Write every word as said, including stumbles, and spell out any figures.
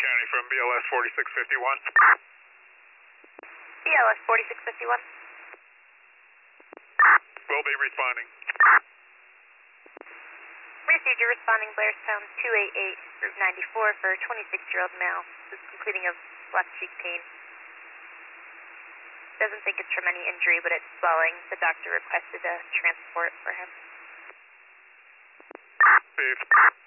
County from B L S forty-six fifty-one. B L S forty-six fifty-one. Will be responding. Received your responding Blairstown two eight eight, Route ninety-four for a twenty-six-year-old male who's complaining of left cheek pain. Doesn't think it's from any injury, but it's swelling. The doctor requested a transport for him. Steve.